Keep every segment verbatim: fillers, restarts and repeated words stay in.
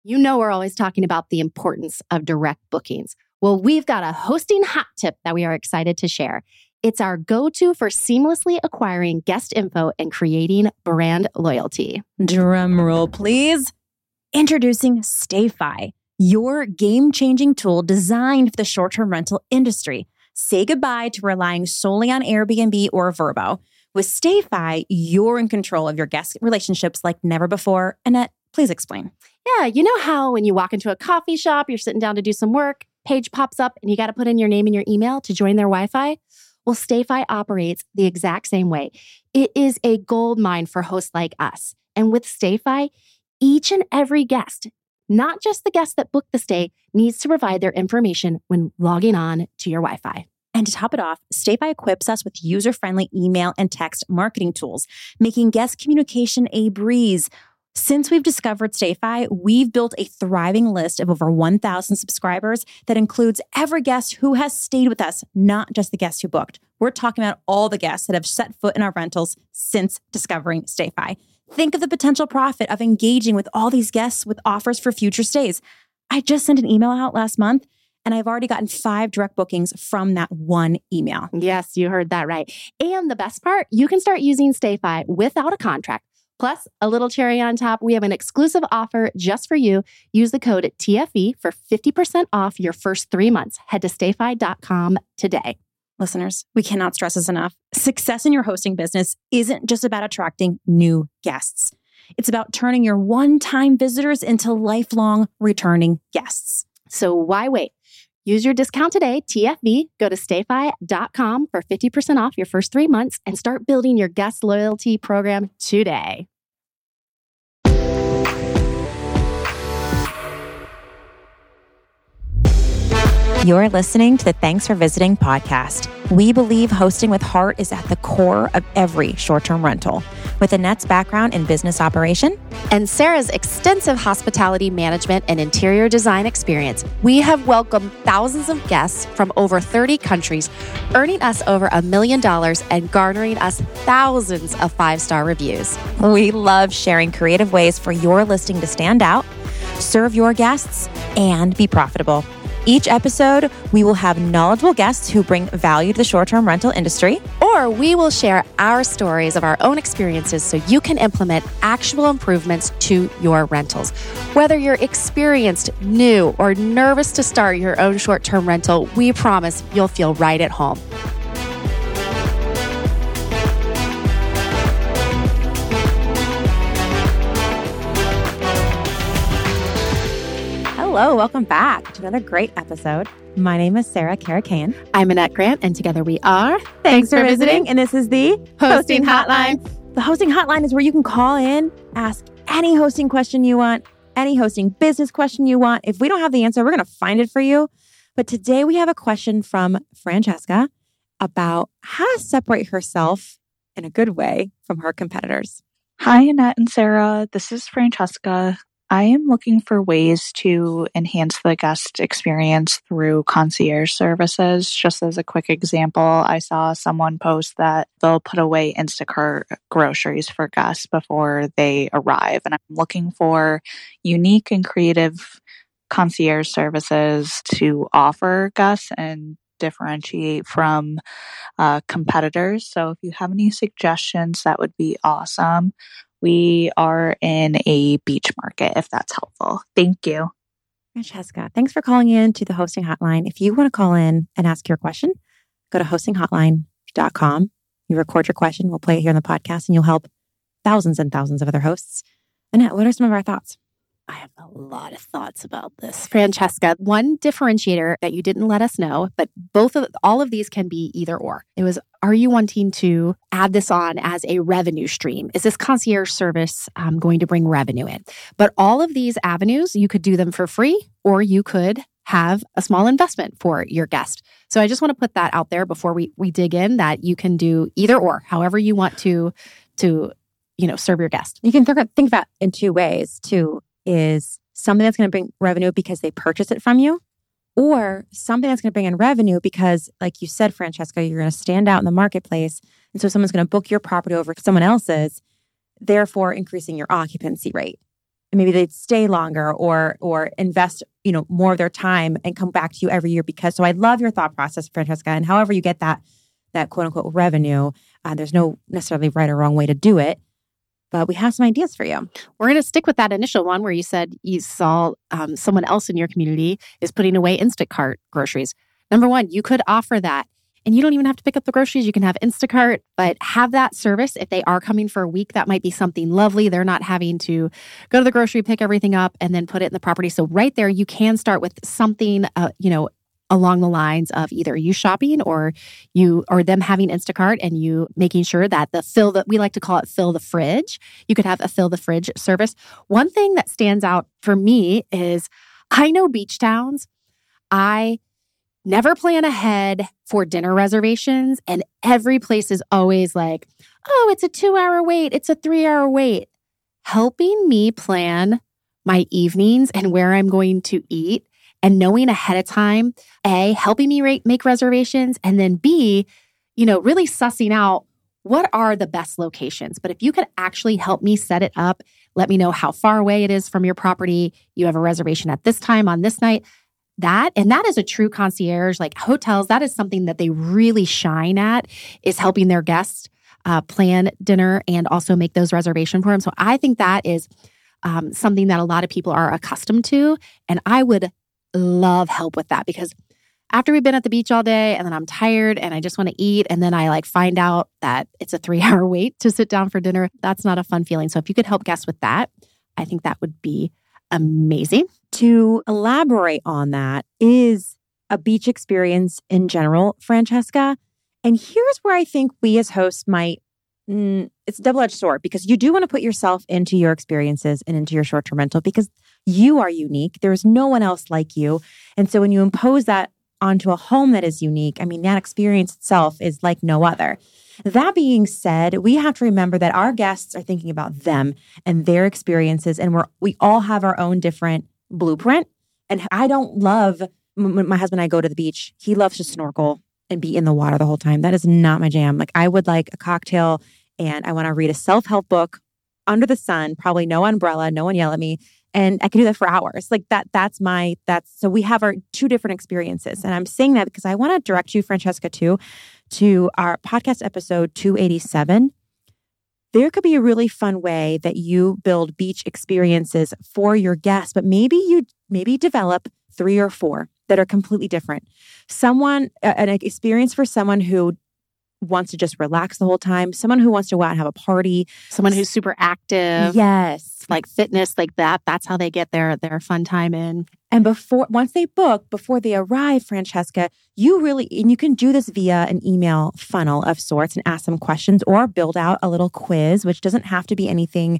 You know we're always talking about the importance of direct bookings. Well, we've got a hosting hot tip that we are excited to share. It's our go-to for seamlessly acquiring guest info and creating brand loyalty. Drum roll, please. Introducing StayFi, your game-changing tool designed for the short-term rental industry. Say goodbye to relying solely on Airbnb or Vrbo. With StayFi, you're in control of your guest relationships like never before. Annette, please explain. Yeah, you know how when you walk into a coffee shop, you're sitting down to do some work, page pops up and you got to put in your name and your email to join their Wi-Fi? Well, StayFi operates the exact same way. It is a gold mine for hosts like us. And with StayFi, each and every guest, not just the guest that booked the stay, needs to provide their information when logging on to your Wi-Fi. And to top it off, StayFi equips us with user-friendly email and text marketing tools, making guest communication a breeze. Since we've discovered StayFi, we've built a thriving list of over one thousand subscribers that includes every guest who has stayed with us, not just the guests who booked. We're talking about all the guests that have set foot in our rentals since discovering StayFi. Think of the potential profit of engaging with all these guests with offers for future stays. I just sent an email out last month, and I've already gotten five direct bookings from that one email. Yes, you heard that right. And the best part, you can start using StayFi without a contract. Plus, a little cherry on top, we have an exclusive offer just for you. Use the code T F E for fifty percent off your first three months. Head to stay fi dot com today. Listeners, we cannot stress this enough. Success in your hosting business isn't just about attracting new guests. It's about turning your one-time visitors into lifelong returning guests. So why wait? Use your discount today, T F V. Go to stay fi dot com for fifty percent off your first three months and start building your guest loyalty program today. You're listening to the Thanks for Visiting podcast. We believe hosting with heart is at the core of every short-term rental. With Annette's background in business operation and Sarah's extensive hospitality management and interior design experience, we have welcomed thousands of guests from over thirty countries, earning us over a million dollars and garnering us thousands of five-star reviews. We love sharing creative ways for your listing to stand out, serve your guests, and be profitable. Each episode, we will have knowledgeable guests who bring value to the short-term rental industry. Or we will share our stories of our own experiences so you can implement actual improvements to your rentals. Whether you're experienced, new, or nervous to start your own short-term rental, we promise you'll feel right at home. Hello, welcome back to another great episode. My name is Sarah Karakayan. I'm Annette Grant, and together we are Thanks, Thanks for, for visiting. visiting. And this is the Hosting Hotline. The Hosting Hotline is where you can call in, ask any hosting question you want, any hosting business question you want. If we don't have the answer, we're going to find it for you. But today we have a question from Francesca about how to separate herself in a good way from her competitors. Hi, Annette and Sarah. This is Francesca. I am looking for ways to enhance the guest experience through concierge services. Just as a quick example, I saw someone post that they'll put away Instacart groceries for guests before they arrive. And I'm looking for unique and creative concierge services to offer guests and differentiate from uh, competitors. So if you have any suggestions, that would be awesome. We are in a beach market, if that's helpful. Thank you. Francesca, thanks for calling in to the Hosting Hotline. If you want to call in and ask your question, go to hosting hotline dot com. You record your question, we'll play it here on the podcast, and you'll help thousands and thousands of other hosts. Annette, what are some of our thoughts? I have a lot of thoughts about this. Francesca, one differentiator that you didn't let us know, but both of all of these can be either or. It was, are you wanting to add this on as a revenue stream? Is this concierge service um, going to bring revenue in? But all of these avenues, you could do them for free, or you could have a small investment for your guest. So I just want to put that out there before we we dig in, that you can do either or, however you want to to you know serve your guest. You can th- think about it in two ways too. Is something that's going to bring revenue because they purchase it from you, or something that's going to bring in revenue because, like you said, Francesca, you're going to stand out in the marketplace. And so someone's going to book your property over someone else's, therefore increasing your occupancy rate. maybe they'd stay longer or or invest, you know, more of their time and come back to you every year because. So I love your thought process, Francesca, and however you get that that quote unquote revenue, uh, there's no necessarily right or wrong way to do it. But we have some ideas for you. We're going to stick with that initial one where you said you saw um, someone else in your community is putting away Instacart groceries. Number one, you could offer that. And you don't even have to pick up the groceries. You can have Instacart, but have that service. If they are coming for a week, that might be something lovely. They're not having to go to the grocery, pick everything up, and then put it in the property. So right there, you can start with something, uh, you know, along the lines of either you shopping or you or them having Instacart and you making sure that the fill that we like to call it fill the fridge. You could have a fill the fridge service. One thing that stands out for me is I know beach towns. I never plan ahead for dinner reservations, and every place is always like, oh, it's a two-hour wait, it's a three-hour wait. Helping me plan my evenings and where I'm going to eat and knowing ahead of time, A, helping me rate, make reservations, and then B, you know, really sussing out what are the best locations. But if you could actually help me set it up, let me know how far away it is from your property, you have a reservation at this time on this night, that, and that is a true concierge, like hotels, that is something that they really shine at, is helping their guests uh, plan dinner and also make those reservations for them. So I think that is um, something that a lot of people are accustomed to. And I would love help with that because after we've been at the beach all day and then I'm tired and I just want to eat and then I like find out that it's a three hour wait to sit down for dinner, that's not a fun feeling. So if you could help guests with that, I think that would be amazing. To elaborate on that is a beach experience in general, Francesca. And here's where I think we as hosts might, mm, it's a double-edged sword because you do want to put yourself into your experiences and into your short-term rental because you are unique. There's no one else like you. And so when you impose that onto a home that is unique, I mean, that experience itself is like no other. That being said, we have to remember that our guests are thinking about them and their experiences, and we're we all have our own different blueprint. And I don't love, when my husband and I go to the beach, he loves to snorkel and be in the water the whole time. That is not my jam. Like I would like a cocktail and I want to read a self-help book under the sun, probably no umbrella, no one yell at me. And I can do that for hours. Like that, that's my, that's, so we have our two different experiences. And I'm saying that because I want to direct you, Francesca, too, to our podcast episode two eighty-seven. There could be a really fun way that you build beach experiences for your guests, but maybe you maybe develop three or four that are completely different. Someone, an experience for someone who wants to just relax the whole time, someone who wants to go out and have a party, someone who's super active. Yes. Like fitness, like that. That's how they get their, their fun time in. And before, once they book, before they arrive, Francesca, you really, and you can do this via an email funnel of sorts and ask them questions or build out a little quiz, which doesn't have to be anything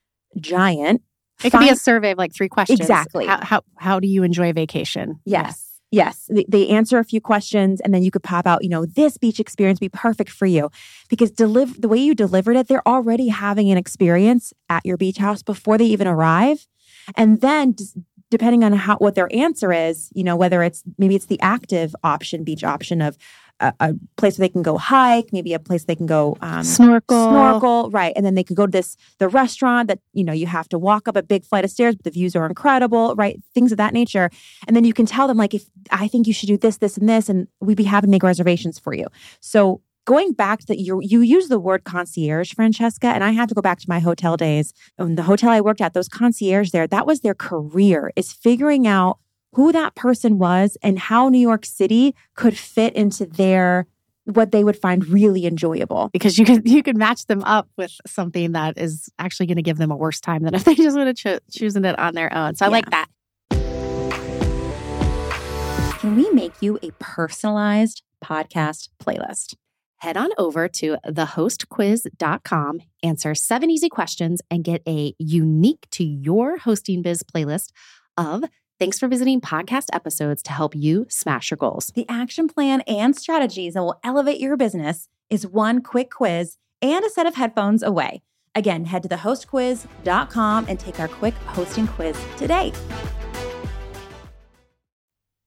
giant. It could be a survey of like three questions. Exactly. How, how, how do you enjoy vacation? Yes. Yes. They, they answer a few questions and then you could pop out, you know, this beach experience would be perfect for you because deliver the way you delivered it, they're already having an experience at your beach house before they even arrive. And then just, depending on how what their answer is, you know, whether it's maybe it's the active option, beach option of a, a place where they can go hike, maybe a place they can go um, snorkel, snorkel, right? And then they could go to this the restaurant that you know you have to walk up a big flight of stairs, but the views are incredible, right? Things of that nature. And then you can tell them like, if I think you should do this, this, and this, and we'd be happy to make reservations for you. So going back to that, you you use the word concierge, Francesca, and I have to go back to my hotel days. Um, the hotel I worked at, those concierge there, that was their career, is figuring out who that person was and how New York City could fit into their, what they would find really enjoyable. Because you can you can match them up with something that is actually going to give them a worse time than if they just would have cho- chosen it on their own. So I yeah. like that. Can we make you a personalized podcast playlist? Head on over to the host quiz dot com, answer seven easy questions, and get a unique to your hosting biz playlist of thanks for visiting podcast episodes to help you smash your goals. The action plan and strategies that will elevate your business is one quick quiz and a set of headphones away. Again, head to the host quiz dot com and take our quick hosting quiz today.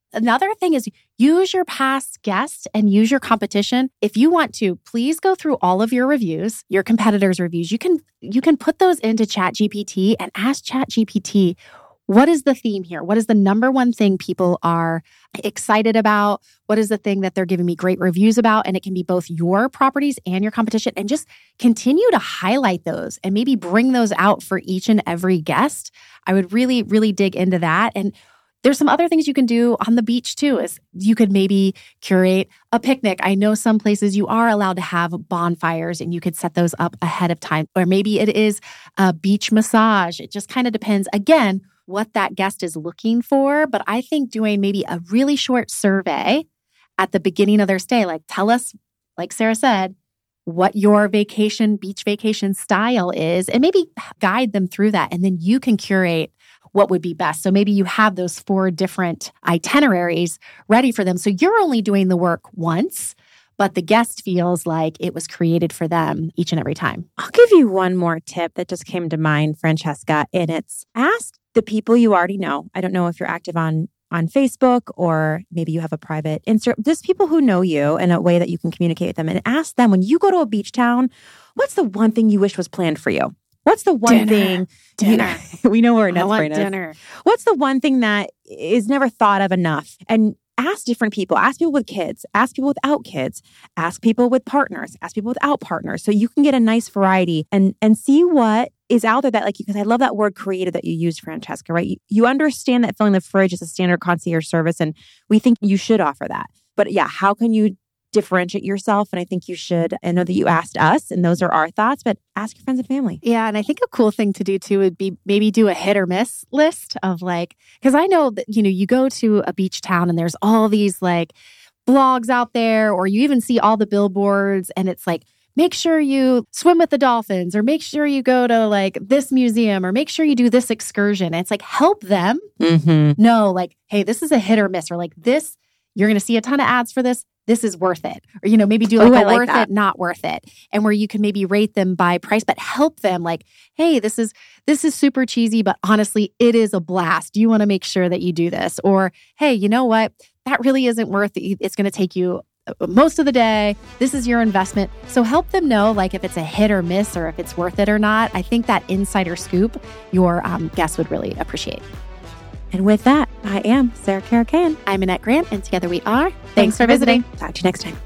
another thing is use your past guests and use your competition. If you want to, please go through all of your reviews, your competitors' reviews. You can you can put those into ChatGPT and ask ChatGPT, what is the theme here? What is the number one thing people are excited about? What is the thing that they're giving me great reviews about? And it can be both your properties and your competition, and just continue to highlight those and maybe bring those out for each and every guest. I would really, really dig into that. And there's some other things you can do on the beach too. Is you could maybe curate a picnic. I know some places you are allowed to have bonfires and you could set those up ahead of time. Or maybe it is a beach massage. It just kind of depends, again, what that guest is looking for. But I think doing maybe a really short survey at the beginning of their stay, like tell us, like Sarah said, what your vacation, beach vacation style is, and maybe guide them through that. And then you can curate what would be best. So maybe you have those four different itineraries ready for them. So you're only doing the work once, but the guest feels like it was created for them each and every time. I'll give you one more tip that just came to mind, Francesca, and it's ask the people you already know. I don't know if you're active on on Facebook or maybe you have a private Instagram, just people who know you in a way that you can communicate with them, and ask them, when you go to a beach town, what's the one thing you wish was planned for you? What's the one dinner. thing, dinner. You know, we know we're nuts I want right now. dinner. What's the one thing that is never thought of enough? And ask different people, ask people with kids, ask people without kids, ask people with partners, ask people without partners. So you can get a nice variety and, and see what is out there that, like, because I love that word creative that you used, Francesca, right? You, you understand that filling the fridge is a standard concierge service, and we think you should offer that. But yeah, how can you differentiate yourself? And I think you should. I know that you asked us, and those are our thoughts, but ask your friends and family. Yeah. And I think a cool thing to do too would be maybe do a hit or miss list of, like, because I know that, you know, you go to a beach town and there's all these like blogs out there, or you even see all the billboards, and it's like, make sure you swim with the dolphins, or make sure you go to like this museum, or make sure you do this excursion. And it's like, help them Mm-hmm. know, like, hey, this is a hit or miss, or like this, you're going to see a ton of ads for this. This is worth it. Or, you know, maybe do like Ooh, a I like worth that. it, not worth it. And where you can maybe rate them by price, but help them like, hey, this is, this is super cheesy, but honestly, it is a blast. You want to make sure that you do this. Or, hey, you know what? That really isn't worth it. It's going to take you most of the day. This is your investment. So help them know, like, if it's a hit or miss, or if it's worth it or not. I think that insider scoop your um, guests would really appreciate. And with that, I am Sarah Caracan. I'm Annette Grant, and together we are. Thanks, Thanks for for visiting. visiting. Talk to you next time.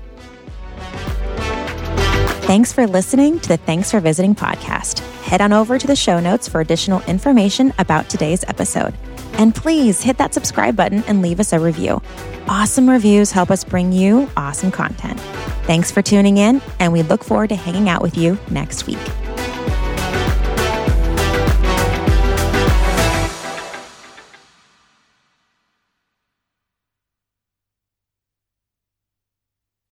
Thanks for listening to the Thanks for Visiting podcast. Head on over to the show notes for additional information about today's episode. And please hit that subscribe button and leave us a review. Awesome reviews help us bring you awesome content. Thanks for tuning in, and we look forward to hanging out with you next week.